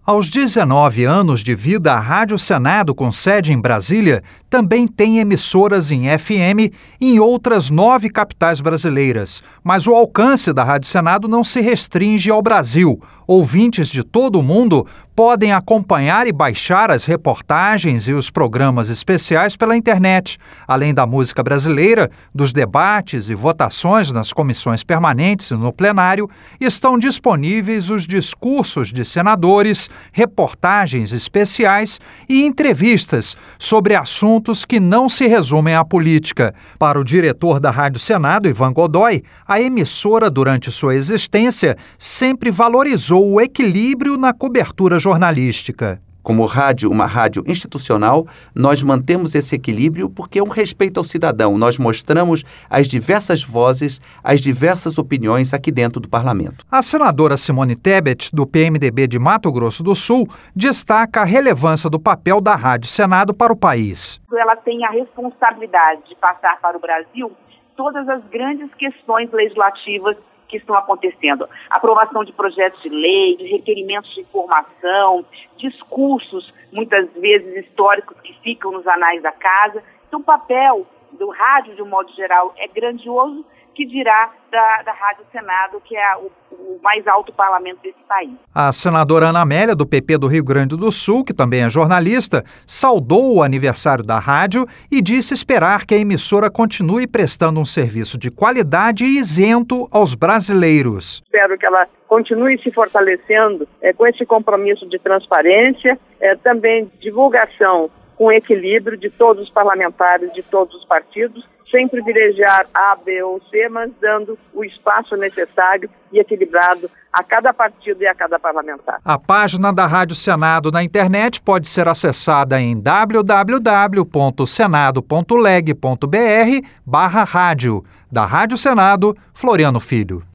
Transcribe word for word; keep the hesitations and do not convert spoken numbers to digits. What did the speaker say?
Aos dezenove anos de vida, a Rádio Senado, com sede em Brasília, também tem emissoras em F M em outras nove capitais brasileiras. Mas o alcance da Rádio Senado não se restringe ao Brasil. Ouvintes de todo o mundo podem acompanhar e baixar as reportagens e os programas especiais pela internet. Além da música brasileira, dos debates e votações nas comissões permanentes e no plenário, estão disponíveis os discursos de senadores, reportagens especiais e entrevistas sobre assuntos que não se resumem à política. Para o diretor da Rádio Senado, Ivan Godoy, a emissora, durante sua existência, sempre valorizou o equilíbrio na cobertura jornalística. Como rádio, uma rádio institucional, nós mantemos esse equilíbrio porque é um respeito ao cidadão. Nós mostramos as diversas vozes, as diversas opiniões aqui dentro do parlamento. A senadora Simone Tebet, do P M D B de Mato Grosso do Sul, destaca a relevância do papel da Rádio Senado para o país. Ela tem a responsabilidade de passar para o Brasil todas as grandes questões legislativas que estão acontecendo. Aprovação de projetos de lei, de requerimentos de informação, discursos, muitas vezes históricos, que ficam nos anais da casa. Então, o papel do rádio, de um modo geral, é grandioso, que dirá da, da Rádio Senado, que é o, o mais alto parlamento desse país. A senadora Ana Amélia, do P P do Rio Grande do Sul, que também é jornalista, saudou o aniversário da rádio e disse esperar que a emissora continue prestando um serviço de qualidade e isento aos brasileiros. Espero que ela continue se fortalecendo é, com esse compromisso de transparência, é, também divulgação com equilíbrio de todos os parlamentares, de todos os partidos, sem privilegiar A, B ou C, mas dando o espaço necessário e equilibrado a cada partido e a cada parlamentar. A página da Rádio Senado na internet pode ser acessada em w w w ponto senado ponto leg ponto b r barra rádio. Da Rádio Senado, Floriano Filho.